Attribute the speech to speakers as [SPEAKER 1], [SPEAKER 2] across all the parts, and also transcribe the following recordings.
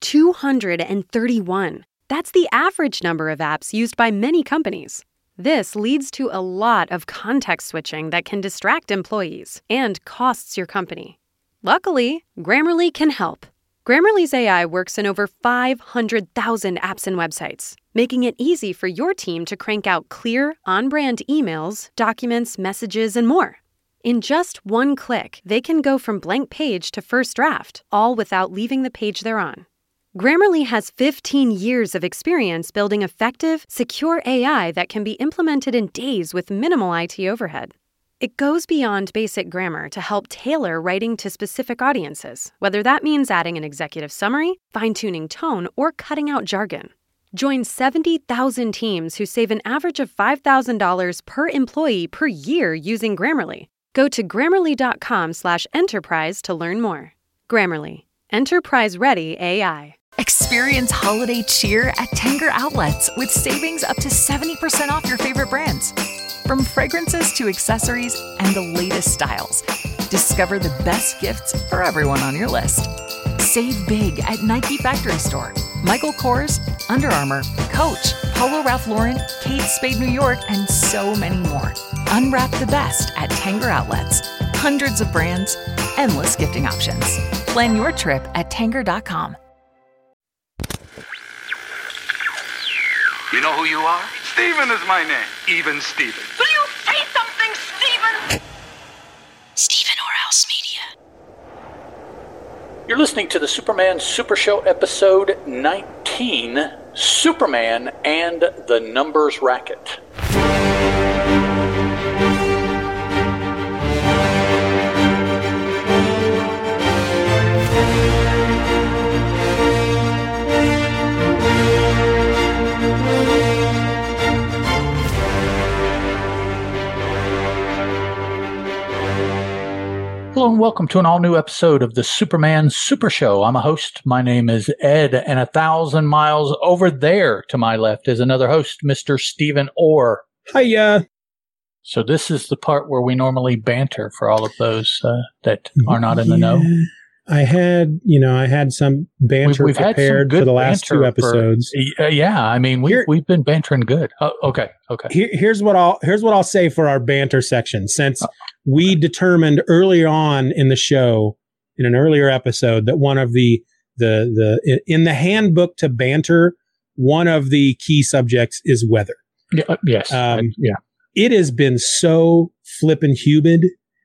[SPEAKER 1] 231. That's the average number of apps used by many companies. This leads to a lot of context switching that can distract employees and costs your company. Luckily, Grammarly can help. Grammarly's AI works in over 500,000 apps and websites, making it easy for your team to crank out clear, on-brand emails, documents, messages, and more. In just one click, they can go from blank page to first draft, all without leaving the page they're on. Grammarly has 15 years of experience building effective, secure AI that can be implemented in days with minimal IT overhead. It goes beyond basic grammar to help tailor writing to specific audiences, whether that means adding an executive summary, fine-tuning tone, or cutting out jargon. Join 70,000 teams who save an average of $5,000 per employee per year using Grammarly. Go to Grammarly.com/enterprise to learn more. Grammarly. Enterprise-ready AI.
[SPEAKER 2] Experience holiday cheer at Tanger Outlets with savings up to 70% off your favorite brands. From fragrances to accessories and the latest styles, discover the best gifts for everyone on your list. Save big at Nike Factory Store, Michael Kors, Under Armour, Coach, Polo Ralph Lauren, Kate Spade New York, and so many more. Unwrap the best at Tanger Outlets. Hundreds of brands, endless gifting options. Plan your trip at Tanger.com.
[SPEAKER 3] You know who you are? Steven is my name. Even Steven.
[SPEAKER 4] Will you say something, Steven?
[SPEAKER 5] Stephen Orhouse Media.
[SPEAKER 6] You're listening to the Superman Super Show episode 19, Superman and the Numbers Racket. Hello and welcome to an all-new episode of the Superman Super Show. I'm a host. My name is Ed, and 1,000 miles over there to my left is another host, Mr. Stephen Orr.
[SPEAKER 7] Hiya.
[SPEAKER 6] So this is the part where we normally banter for all of those that are not in the know.
[SPEAKER 7] I had some banter
[SPEAKER 6] we've
[SPEAKER 7] prepared
[SPEAKER 6] had some good
[SPEAKER 7] for the last two episodes.
[SPEAKER 6] I mean, we've been bantering good. Oh, okay.
[SPEAKER 7] Here's what I'll say for our banter section. Since we determined earlier on in the show, in an earlier episode, that one of the in the handbook to banter, one of the key subjects is weather.
[SPEAKER 6] Yes.
[SPEAKER 7] It has been so flippin' humid.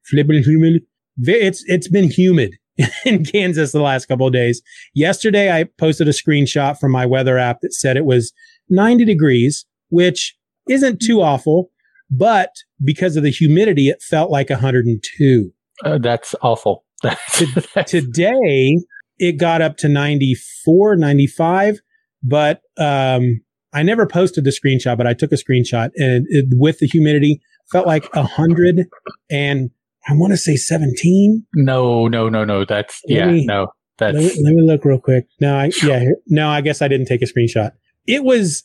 [SPEAKER 7] It's been humid in Kansas the last couple of days. Yesterday, I posted a screenshot from my weather app that said it was 90 degrees, which isn't too awful, but because of the humidity, it felt like 102.
[SPEAKER 6] That's awful.
[SPEAKER 7] Today, it got up to 94, 95, but I never posted the screenshot, but I took a screenshot, and with the humidity, felt like 100 and I want to say 17.
[SPEAKER 6] No. That's
[SPEAKER 7] Let me look real quick. No, I guess I didn't take a screenshot. It was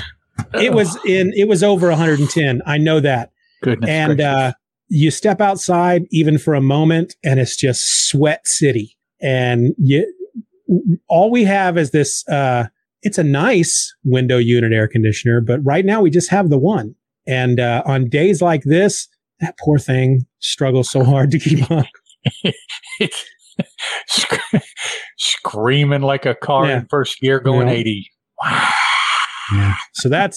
[SPEAKER 7] over 110. I know that.
[SPEAKER 6] Goodness
[SPEAKER 7] and
[SPEAKER 6] gracious.
[SPEAKER 7] You step outside even for a moment, and it's just sweat city. And all we have is this. It's a nice window unit air conditioner, but right now we just have the one. And on days like this, that poor thing struggles so hard to keep up.
[SPEAKER 6] Screaming like a car in first gear going 80. Wow.
[SPEAKER 7] Yeah. So that's,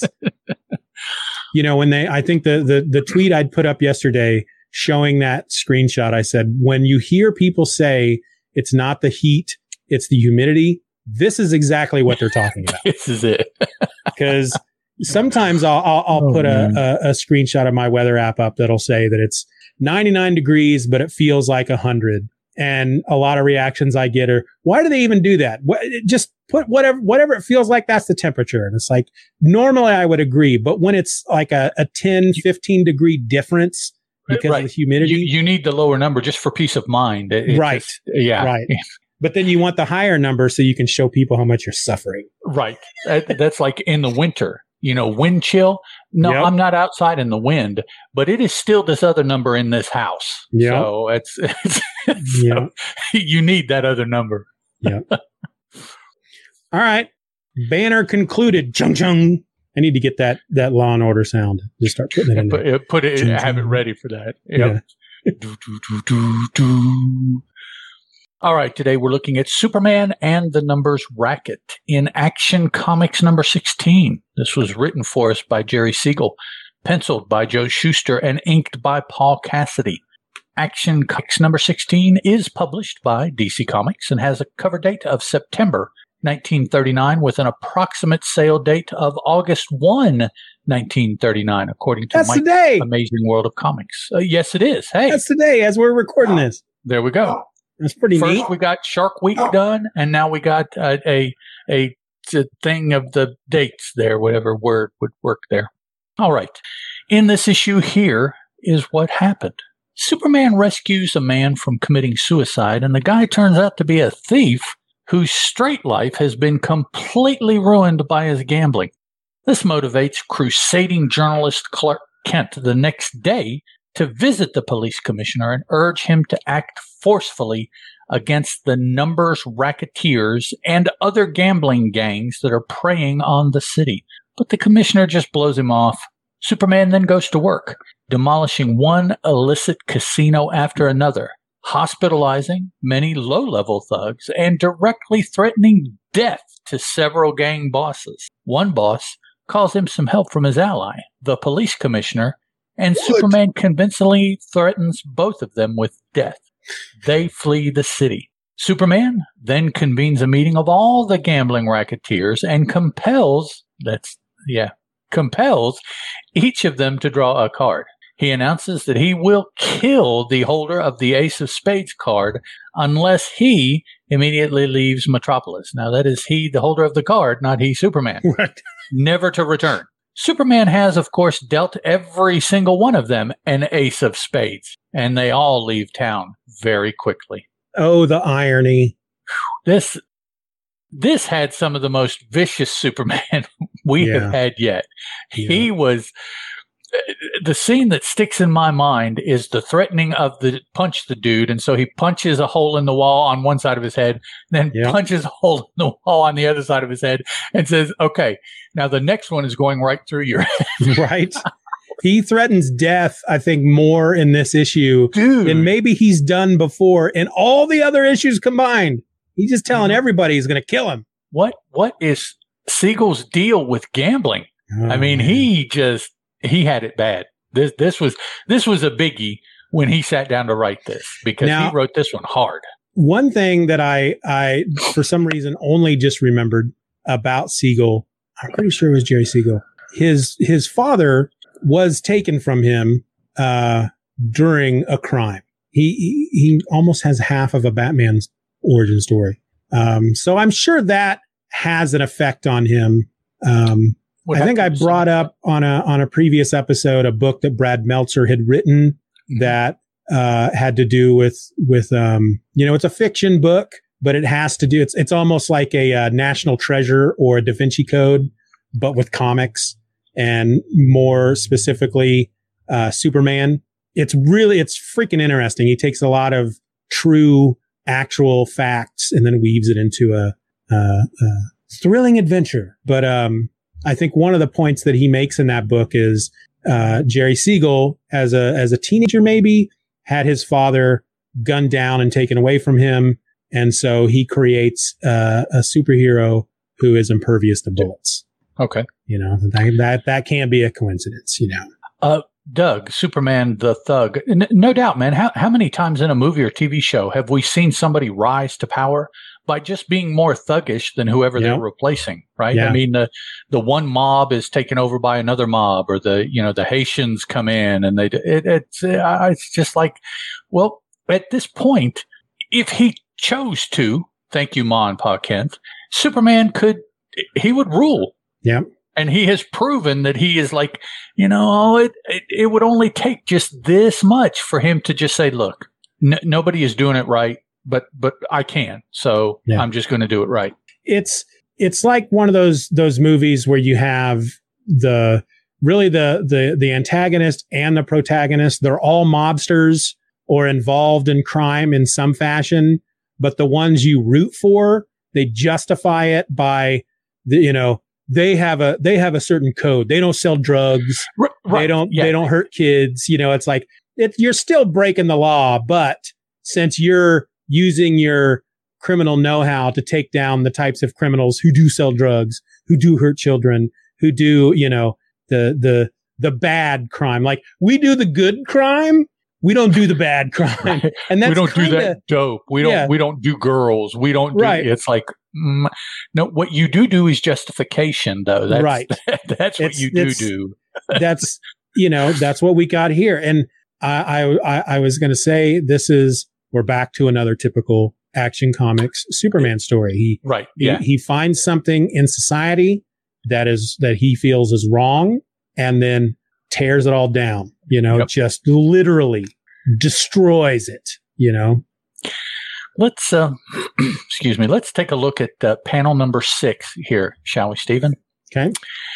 [SPEAKER 7] I think the tweet I'd put up yesterday showing that screenshot, I said, when you hear people say it's not the heat, it's the humidity, this is exactly what they're talking about.
[SPEAKER 6] This is it.
[SPEAKER 7] Because sometimes I'll put a screenshot of my weather app up that'll say that it's 99 degrees, but it feels like 100. And a lot of reactions I get are, why do they even do that? Just put whatever it feels like, that's the temperature. And it's like, normally I would agree, but when it's like a 10, 15 degree difference because of the humidity.
[SPEAKER 6] You need the lower number just for peace of mind.
[SPEAKER 7] Right. But then you want the higher number so you can show people how much you're suffering.
[SPEAKER 6] Right. That's like in the winter, wind chill. No, yep. I'm not outside in the wind, but it is still this other number in this house. Yep. So so you need that other number.
[SPEAKER 7] Yeah. All right. Banner concluded. Chung chung. I need to get that Law and Order sound. Just start putting it in there.
[SPEAKER 6] Put it. Chung, have it ready for that. Yep. Yeah. All right. Today we're looking at Superman and the Numbers Racket in Action Comics number 16. This was written for us by Jerry Siegel, penciled by Joe Shuster, and inked by Paul Cassidy. Action Comics number 16 is published by DC Comics and has a cover date of September 1939 with an approximate sale date of August 1, 1939, according to Mike's Amazing World of Comics. Yes, it is. Hey,
[SPEAKER 7] that's today as we're recording this.
[SPEAKER 6] There we go.
[SPEAKER 7] That's pretty neat.
[SPEAKER 6] First, we got Shark Week done, and now we got a thing of the dates there, whatever word would work there. All right. In this issue here is what happened. Superman rescues a man from committing suicide, and the guy turns out to be a thief whose straight life has been completely ruined by his gambling. This motivates crusading journalist Clark Kent the next day to visit the police commissioner and urge him to act forcefully against the Numbers racketeers and other gambling gangs that are preying on the city. But the commissioner just blows him off. Superman then goes to work, demolishing one illicit casino after another, hospitalizing many low-level thugs, and directly threatening death to several gang bosses. One boss calls him some help from his ally, the police commissioner, and Superman convincingly threatens both of them with death. They flee the city. Superman then convenes a meeting of all the gambling racketeers and compels each of them to draw a card. He announces that he will kill the holder of the Ace of Spades card unless he immediately leaves Metropolis. Now, that is he, the holder of the card, not he, Superman.
[SPEAKER 7] Right.
[SPEAKER 6] Never to return. Superman has, of course, dealt every single one of them an Ace of Spades, and they all leave town very quickly.
[SPEAKER 7] Oh, the irony.
[SPEAKER 6] This had some of the most vicious Superman we have had yet. Yeah. He was... The scene that sticks in my mind is the threatening of the punch the dude. And so he punches a hole in the wall on one side of his head, then punches a hole in the wall on the other side of his head and says, okay, now the next one is going right through your head.
[SPEAKER 7] Right. He threatens death, I think, more in this issue than maybe he's done before in all the other issues combined. He's just telling everybody he's going to kill him.
[SPEAKER 6] What is Siegel's deal with gambling? Oh, I mean, he had it bad. This was a biggie when he sat down to write this, because he wrote this one hard.
[SPEAKER 7] One thing that I for some reason only just remembered about Siegel, I'm pretty sure it was Jerry Siegel. His father was taken from him during a crime. He almost has half of a Batman's origin story. So I'm sure that has an effect on him. I think I brought up on a previous episode a book that Brad Meltzer had written that had to do with it's a fiction book, but it has to do, it's almost like a National Treasure or a Da Vinci Code, but with comics, and more specifically Superman. It's freaking interesting. He takes a lot of true actual facts and then weaves it into a thrilling adventure. But I think one of the points that he makes in that book is Jerry Siegel, as a teenager, maybe had his father gunned down and taken away from him. And so he creates a superhero who is impervious to bullets.
[SPEAKER 6] Okay.
[SPEAKER 7] That can't be a coincidence,
[SPEAKER 6] Doug, Superman, the thug. No doubt, man. How many times in a movie or TV show have we seen somebody rise to power by just being more thuggish than whoever they're replacing, right? Yeah. I mean, the one mob is taken over by another mob, or the Haitians come in and it's just like, well, at this point, if he chose to, thank you, Ma and Pa Kent, Superman he would rule.
[SPEAKER 7] Yeah.
[SPEAKER 6] And he has proven that he is like, it would only take just this much for him to just say, look, nobody is doing it right, but I can. So I'm just going to do it right.
[SPEAKER 7] It's like one of those movies where you have the antagonist and the protagonist. They're all mobsters or involved in crime in some fashion, but the ones you root for, They justify it by they have a certain code. They don't sell drugs.
[SPEAKER 6] Right.
[SPEAKER 7] They don't hurt kids. It's like you're still breaking the law, but since you're using your criminal know-how to take down the types of criminals who do sell drugs, who do hurt children, who do, the bad crime. Like, we do the good crime. We don't do the bad crime. And that's
[SPEAKER 6] we don't do that dope. We don't do girls. We don't do, it's like, no, what you do is justification, though. That's,
[SPEAKER 7] right.
[SPEAKER 6] That's what you do.
[SPEAKER 7] That's, that's what we got here. And I was going to say, we're back to another typical Action Comics Superman story. He finds something in society that he feels is wrong, and then tears it all down, just literally destroys it,
[SPEAKER 6] Let's, excuse me, let's take a look at panel number 6 here, shall we, Stephen?
[SPEAKER 7] Okay.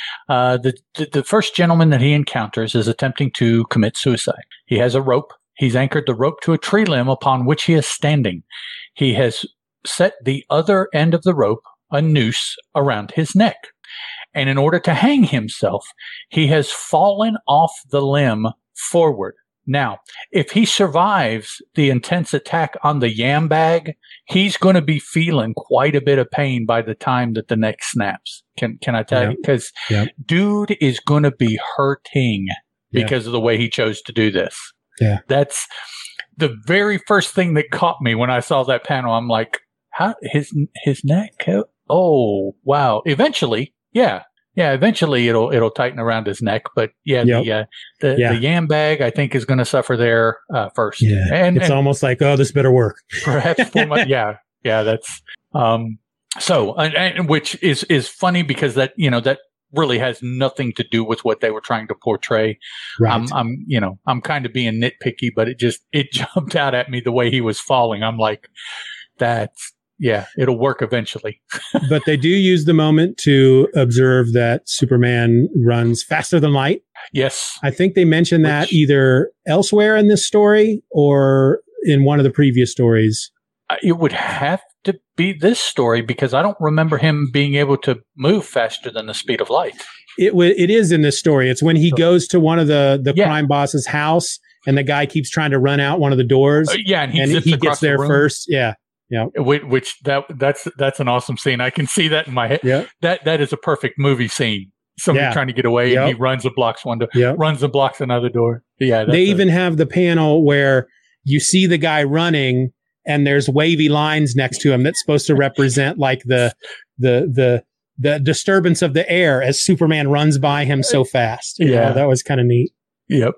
[SPEAKER 6] The first gentleman that he encounters is attempting to commit suicide. He has a rope. He's anchored the rope to a tree limb upon which he is standing. He has set the other end of the rope, a noose, around his neck. And in order to hang himself, he has fallen off the limb forward. Now, if he survives the intense attack on the yam bag, he's going to be feeling quite a bit of pain by the time that the neck snaps. Can I tell you? Because dude is going to be hurting because of the way he chose to do this.
[SPEAKER 7] Yeah.
[SPEAKER 6] That's the very first thing that caught me when I saw that panel. I'm like, how his neck? Oh, wow. Eventually, eventually it'll tighten around his neck. But the yam bag, I think, is going to suffer there first.
[SPEAKER 7] Yeah. And it's almost like, oh, this better work.
[SPEAKER 6] Perhaps for my, that's so, and which is funny because that really has nothing to do with what they were trying to portray.
[SPEAKER 7] Right.
[SPEAKER 6] I'm kind of being nitpicky, but it jumped out at me the way he was falling. I'm like, it'll work eventually.
[SPEAKER 7] But they do use the moment to observe that Superman runs faster than light.
[SPEAKER 6] Yes.
[SPEAKER 7] I think they mentioned that either elsewhere in this story or in one of the previous stories.
[SPEAKER 6] It would have to be this story because I don't remember him being able to move faster than the speed of light.
[SPEAKER 7] It is in this story. It's when he goes to one of the crime boss's house and the guy keeps trying to run out one of the doors.
[SPEAKER 6] And he
[SPEAKER 7] gets there first. Yeah. Yeah.
[SPEAKER 6] Which that's an awesome scene. I can see that in my head.
[SPEAKER 7] Yeah.
[SPEAKER 6] That is a perfect movie scene. Somebody trying to get away and he runs and blocks one door, runs and blocks another door. Yeah.
[SPEAKER 7] They even have the panel where you see the guy running and there's wavy lines next to him that's supposed to represent like the disturbance of the air as Superman runs by him so fast. That was kind of neat.
[SPEAKER 6] Yep.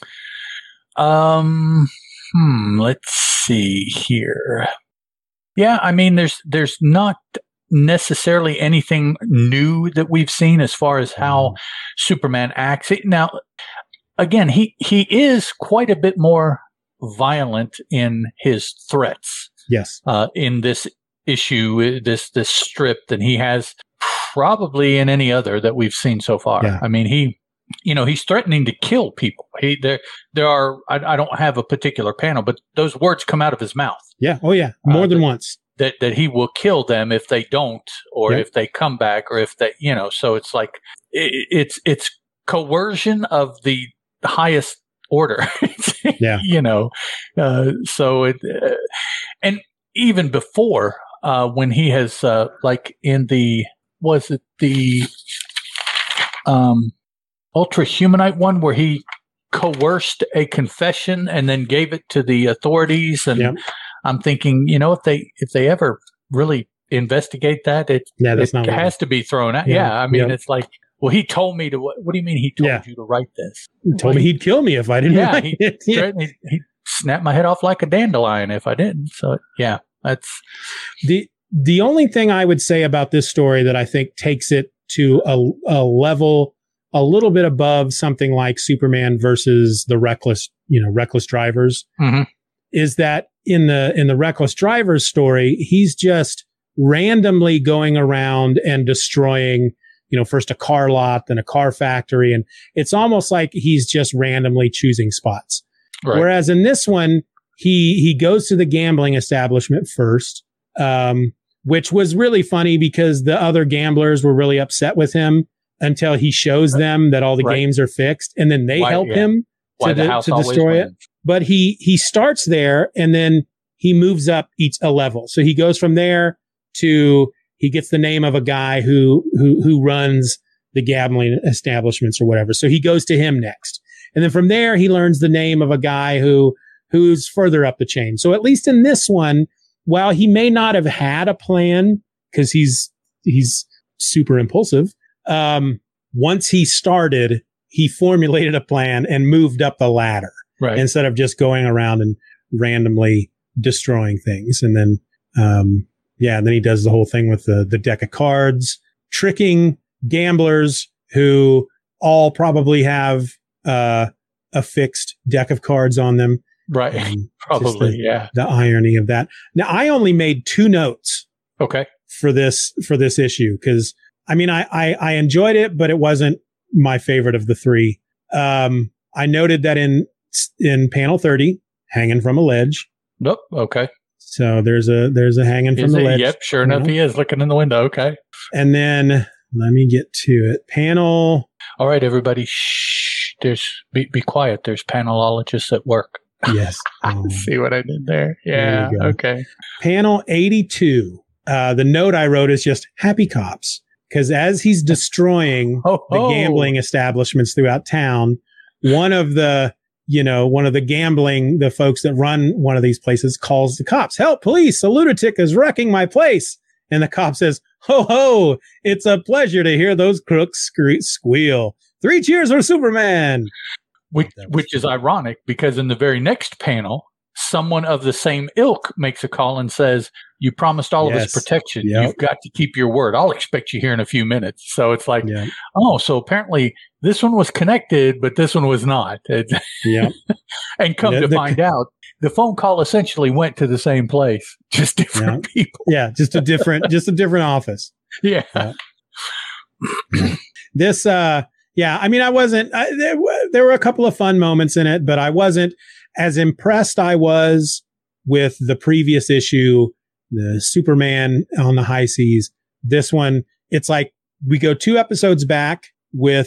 [SPEAKER 6] Let's see here. Yeah, I mean, there's not necessarily anything new that we've seen as far as how Superman acts. Now, again, he is quite a bit more violent in his threats.
[SPEAKER 7] Yes.
[SPEAKER 6] In this issue, this strip than he has probably in any other that we've seen so far.
[SPEAKER 7] Yeah.
[SPEAKER 6] I mean, he's threatening to kill people. There are, I don't have a particular panel, but those words come out of his mouth.
[SPEAKER 7] Yeah. Oh yeah. More than once.
[SPEAKER 6] That he will kill them if they don't, or if they come back, or if they, so it's like, it's coercion of the highest order.
[SPEAKER 7] Yeah.
[SPEAKER 6] So and even before, when he has, like in the Ultra Humanite one where he coerced a confession and then gave it to the authorities. And I'm thinking, if they ever really investigate that, it has to be thrown out. Yeah. I mean, it's like, well, he told me to, what do you mean he told you to write this?
[SPEAKER 7] He told me he'd kill me if I didn't write it.
[SPEAKER 6] He snapped my head off like a dandelion if I didn't. So that's
[SPEAKER 7] the only thing I would say about this story that I think takes it to a level a little bit above something like Superman versus the Reckless Drivers, is that in the Reckless Drivers story, he's just randomly going around and destroying, first a car lot, then a car factory. And it's almost like he's just randomly choosing spots. Right. Whereas in this one, he goes to the gambling establishment first, which was really funny because the other gamblers were really upset with him until he shows them that all the games are fixed, and then they help him to destroy it. But he starts there, and then he moves up a level. So he goes from there to he gets the name of a guy who runs the gambling establishments or whatever. So he goes to him next, and then from there he learns the name of a guy who's further up the chain. So at least in this one, while he may not have had a plan because he's super impulsive, once he started, he formulated a plan and moved up the ladder instead of just going around and randomly destroying things. And then, and then he does the whole thing with the deck of cards, tricking gamblers who all probably have a fixed deck of cards on them.
[SPEAKER 6] Right. Probably.
[SPEAKER 7] The irony of that. Now, I only made 2 notes.
[SPEAKER 6] Okay.
[SPEAKER 7] For this issue. Cause I mean, I enjoyed it, but it wasn't my favorite of the 3. I noted that in panel 30, hanging from a ledge.
[SPEAKER 6] Nope. Okay.
[SPEAKER 7] So there's a hanging from the ledge.
[SPEAKER 6] Yep. Sure enough, he is looking in the window. Okay.
[SPEAKER 7] And then let me get to it. Panel.
[SPEAKER 6] All right, everybody. Shh. Be quiet. There's panelologists at work.
[SPEAKER 7] Yes.
[SPEAKER 6] See what I did there? Yeah. Okay.
[SPEAKER 7] Panel 82. The note I wrote is just happy cops. Because as he's destroying the gambling establishments throughout town, one of the folks that run one of these places calls the cops. Help, police, a lunatic is wrecking my place. And the cop says, ho, ho, it's a pleasure to hear those crooks squeal. 3 cheers for Superman.
[SPEAKER 6] Which is ironic because in the very next panel, someone of the same ilk makes a call and says, you promised all of us protection. Yep. You've got to keep your word. I'll expect you here in a few minutes. So it's like, so apparently this one was connected, but this one was not.
[SPEAKER 7] Yeah.
[SPEAKER 6] And come to find out, the phone call essentially went to the same place, just different people.
[SPEAKER 7] Yeah. Just a different office.
[SPEAKER 6] Yeah.
[SPEAKER 7] This, I mean, I wasn't, there were a couple of fun moments in it, but I wasn't as impressed I was with the previous issue, the Superman on the High Seas. This one, it's like we go 2 episodes back with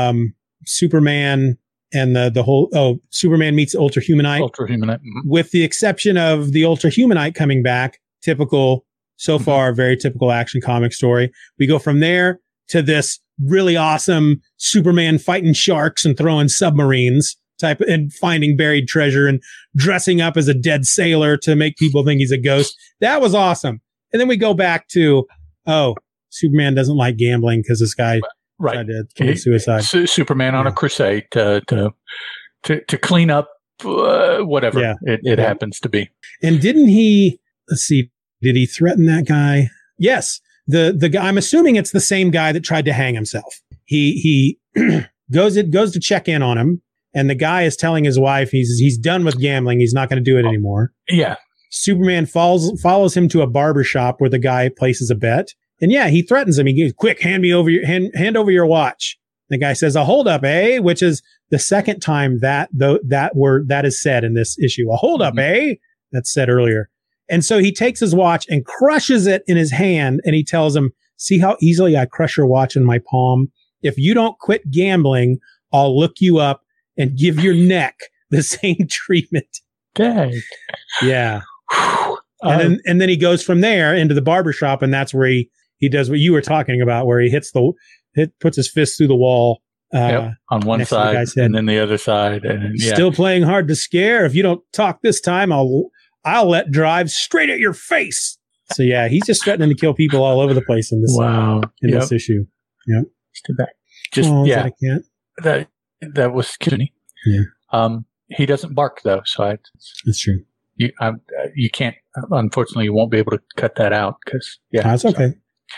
[SPEAKER 7] Superman and the whole Superman meets Ultra Humanite. With the exception of the Ultra Humanite coming back, typical so far, very typical Action Comic story. We go from there to this really awesome Superman fighting sharks and throwing submarines type and finding buried treasure and dressing up as a dead sailor to make people think he's a ghost. That was awesome. And then we go back to, Superman doesn't like gambling because this guy tried to commit suicide.
[SPEAKER 6] Superman on a crusade to clean up whatever it happens to be.
[SPEAKER 7] And didn't he, did he threaten that guy? Yes. The guy, I'm assuming it's the same guy that tried to hang himself. He goes to check in on him. And the guy is telling his wife he's done with gambling. He's not going to do it anymore.
[SPEAKER 6] Yeah.
[SPEAKER 7] Superman follows him to a barber shop where the guy places a bet. And he threatens him. He goes, quick, hand over your watch. The guy says, a hold up, eh? Which is the second time that is said in this issue. A hold up, eh? That's said earlier. And so he takes his watch and crushes it in his hand. And he tells him, see how easily I crush your watch in my palm? If you don't quit gambling, I'll look you up and give your neck the same treatment.
[SPEAKER 6] Dang.
[SPEAKER 7] Yeah. And then he goes from there into the barbershop, and that's where he does what you were talking about, where he puts his fist through the wall.
[SPEAKER 6] On one side and then the other side. And
[SPEAKER 7] still playing hard to scare. If you don't talk this time, I'll let drive straight at your face. So he's just threatening to kill people all over the place in this this issue. Yep.
[SPEAKER 6] Too bad.
[SPEAKER 7] I can't.
[SPEAKER 6] That was Kitty.
[SPEAKER 7] Yeah.
[SPEAKER 6] He doesn't bark though, so
[SPEAKER 7] that's true.
[SPEAKER 6] You can't. Unfortunately, you won't be able to cut that out because
[SPEAKER 7] that's okay.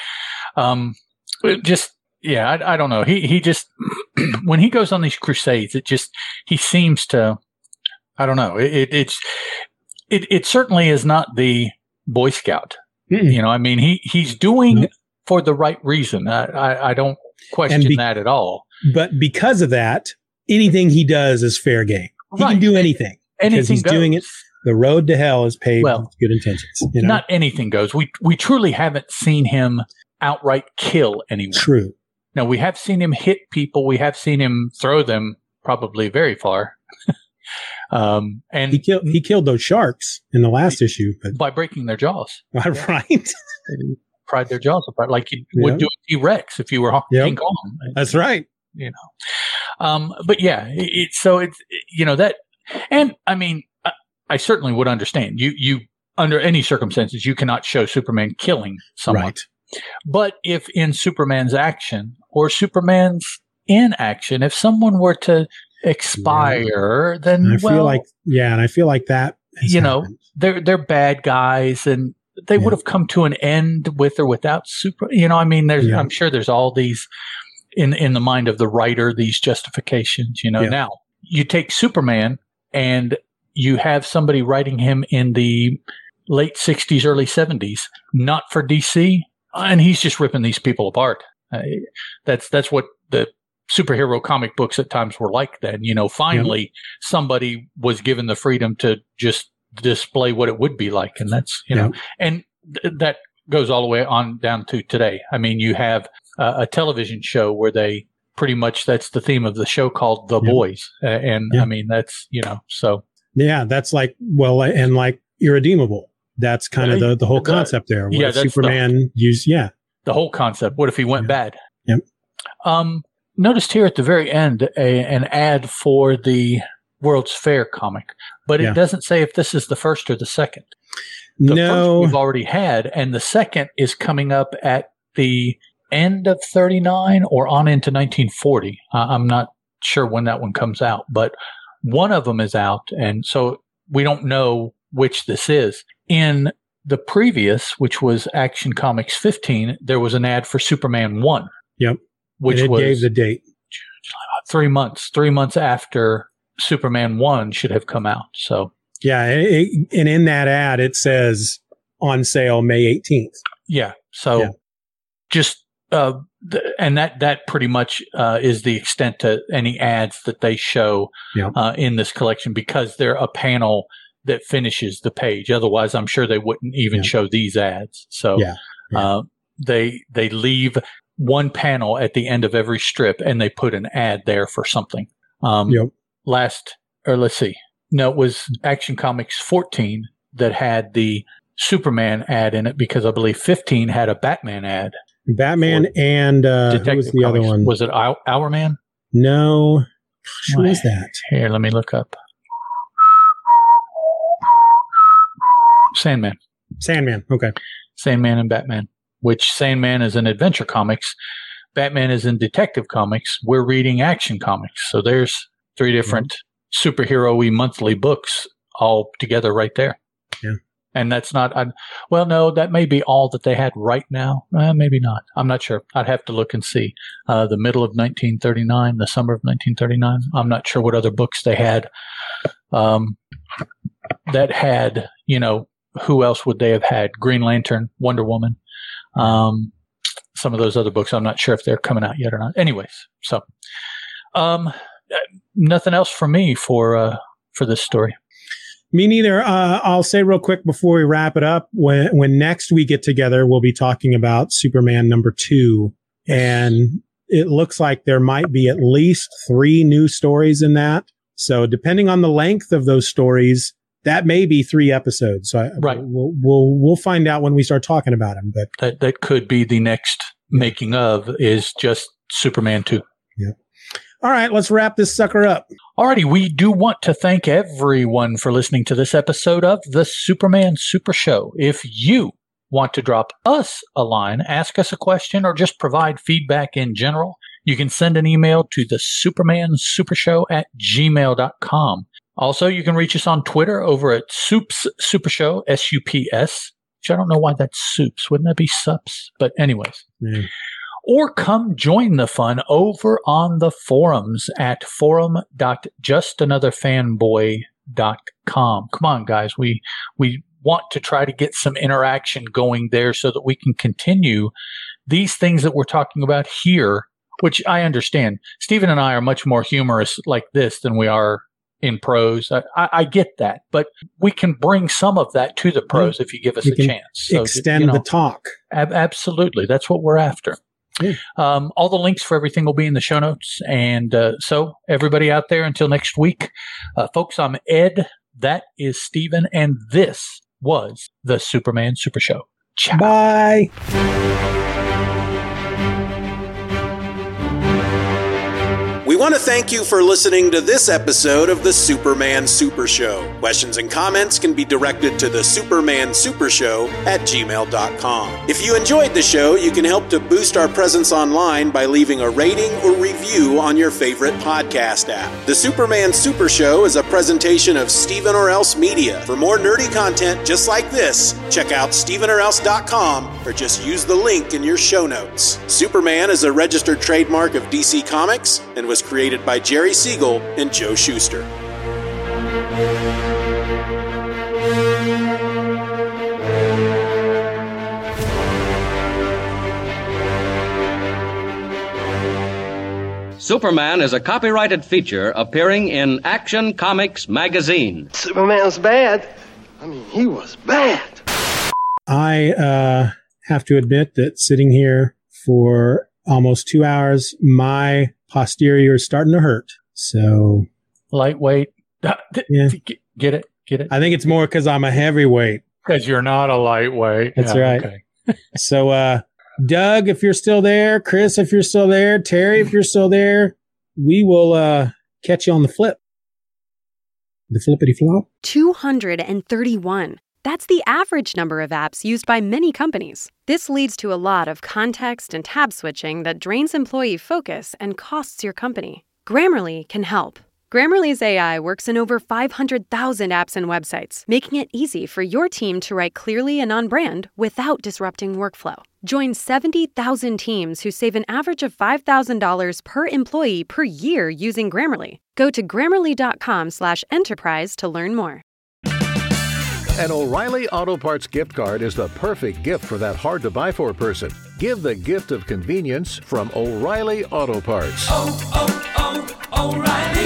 [SPEAKER 6] I don't know. He just when he goes on these crusades, he seems to. I don't know. It certainly is not the Boy Scout. Mm-mm. You know, I mean, he's doing for the right reason. I don't question that at all.
[SPEAKER 7] But because of that, anything he does is fair game. He can do anything.
[SPEAKER 6] Anything
[SPEAKER 7] he's
[SPEAKER 6] goes.
[SPEAKER 7] Doing it The road to hell is paved
[SPEAKER 6] Well,
[SPEAKER 7] with good intentions. You know?
[SPEAKER 6] Not anything goes. We truly haven't seen him outright kill anyone.
[SPEAKER 7] True.
[SPEAKER 6] Now, we have seen him hit people. We have seen him throw them probably very far. And
[SPEAKER 7] he killed those sharks in the last issue. But
[SPEAKER 6] by breaking their jaws.
[SPEAKER 7] Right.
[SPEAKER 6] They pried their jaws apart like you would do a T-Rex if you were King Kong.
[SPEAKER 7] That's right.
[SPEAKER 6] You know. But yeah, it's you know, that, and I mean, I certainly would understand. You under any circumstances, you cannot show Superman killing someone.
[SPEAKER 7] Right.
[SPEAKER 6] But if in Superman's action or Superman's inaction, if someone were to expire, then
[SPEAKER 7] I feel like that.
[SPEAKER 6] You know, they're bad guys, and they would have come to an end with or without Super. You know, I mean, I'm sure there's all these in the mind of the writer, these justifications. You know, now you take Superman and you have somebody writing him in the late 60s, early 70s, not for DC, and he's just ripping these people apart. That's what the superhero comic books at times were like then. You know, finally somebody was given the freedom to just display what it would be like. And that's, you know, and that goes all the way on down to today. I mean, you have a television show where they pretty much, that's the theme of the show, called The Boys. I mean, that's, you know, so.
[SPEAKER 7] Yeah, that's like, well, and like Irredeemable. That's kind of the whole concept there.
[SPEAKER 6] Yeah, that's
[SPEAKER 7] Superman the
[SPEAKER 6] whole concept. What if he went bad?
[SPEAKER 7] Yep.
[SPEAKER 6] Noticed here at the very end an ad for the World's Fair comic, but it doesn't say if this is the first or the second. The first we've already had, and the second is coming up at the end of 39 or on into 1940. I'm not sure when that one comes out, but one of them is out, and so we don't know which this is. In the previous, which was Action Comics 15, there was an ad for Superman 1.
[SPEAKER 7] Yep.
[SPEAKER 6] Which
[SPEAKER 7] and it gave the date.
[SPEAKER 6] 3 months after Superman 1 should have come out. So
[SPEAKER 7] yeah, and in that ad it says on sale May 18th.
[SPEAKER 6] Yeah. So just and that pretty much is the extent to any ads that they show in this collection, because they're a panel that finishes the page. Otherwise, I'm sure they wouldn't even show these ads. So they leave one panel at the end of every strip, and they put an ad there for something. Let's see. No, it was Action Comics 14 that had the Superman ad in it, because I believe 15 had a Batman ad.
[SPEAKER 7] Batman and who was the other one?
[SPEAKER 6] Was it Hourman?
[SPEAKER 7] No. Gosh, who was that?
[SPEAKER 6] Here, let me look up. Sandman.
[SPEAKER 7] Okay.
[SPEAKER 6] Sandman and Batman. Which Sandman is in Adventure Comics, Batman is in Detective Comics. We're reading Action Comics. So there's 3 different superhero-y monthly books all together right there.
[SPEAKER 7] Yeah.
[SPEAKER 6] And that's not, well, no, that may be all that they had right now. Maybe not. I'm not sure. I'd have to look and see. The middle of 1939, the summer of 1939. I'm not sure what other books they had that had, you know, who else would they have had? Green Lantern, Wonder Woman. Some of those other books, I'm not sure if they're coming out yet or not. Anyways, so nothing else from me for this story.
[SPEAKER 7] Me neither. I'll say real quick before we wrap it up, when next we get together, we'll be talking about Superman #2, and it looks like there might be at least 3 new stories in that. So depending on the length of those stories, that may be 3 episodes. So we'll find out when we start talking about them. But
[SPEAKER 6] that could be the next making of, is just Superman 2.
[SPEAKER 7] Yeah. All right, let's wrap this sucker up.
[SPEAKER 6] Alrighty, we do want to thank everyone for listening to this episode of the Superman Super Show. If you want to drop us a line, ask us a question, or just provide feedback in general, you can send an email to the supermansupershow@gmail.com. Also, you can reach us on Twitter over at Soups Super Show, SUPS, which I don't know why that's Soups. Wouldn't that be Sups? But anyways. Or come join the fun over on the forums at forum.justanotherfanboy.com. Come on, guys. We want to try to get some interaction going there so that we can continue these things that we're talking about here, which I understand. Stephen and I are much more humorous like this than we are in pros. I get that, but we can bring some of that to the pros if you give us a chance.
[SPEAKER 7] So extend the talk.
[SPEAKER 6] Absolutely. That's what we're after.
[SPEAKER 7] Yeah.
[SPEAKER 6] All the links for everything will be in the show notes. And so everybody out there, until next week, folks, I'm Ed. That is Stephen. And this was the Superman Super Show. Ciao.
[SPEAKER 7] Bye.
[SPEAKER 8] We want to thank you for listening to this episode of the Superman Super Show. Questions and comments can be directed to the Superman Super Show at gmail.com. If you enjoyed the show, you can help to boost our presence online by leaving a rating or review on your favorite podcast app. The Superman Super Show is a presentation of Stephen or Else Media. For more nerdy content just like this, check out StephenOrElse.com or just use the link in your show notes. Superman is a registered trademark of DC Comics and was created by Jerry Siegel and Joe Shuster.
[SPEAKER 9] Superman is a copyrighted feature appearing in Action Comics magazine.
[SPEAKER 10] Superman's bad. I mean, he was bad.
[SPEAKER 7] I have to admit that sitting here for almost 2 hours, my posterior is starting to hurt. So
[SPEAKER 6] lightweight.
[SPEAKER 7] Yeah.
[SPEAKER 6] Get it?
[SPEAKER 7] I think it's more because I'm a heavyweight.
[SPEAKER 6] Because you're not a lightweight.
[SPEAKER 7] That's right. Okay. So, Doug, if you're still there, Chris, if you're still there, Terry, if you're still there, we will catch you on the flip. The flippity flop.
[SPEAKER 1] 231. That's the average number of apps used by many companies. This leads to a lot of context and tab switching that drains employee focus and costs your company. Grammarly can help. Grammarly's AI works in over 500,000 apps and websites, making it easy for your team to write clearly and on brand without disrupting workflow. Join 70,000 teams who save an average of $5,000 per employee per year using Grammarly. Go to Grammarly.com/enterprise to learn more.
[SPEAKER 11] An O'Reilly Auto Parts gift card is the perfect gift for that hard-to-buy-for person. Give the gift of convenience from O'Reilly Auto Parts.
[SPEAKER 12] O'Reilly.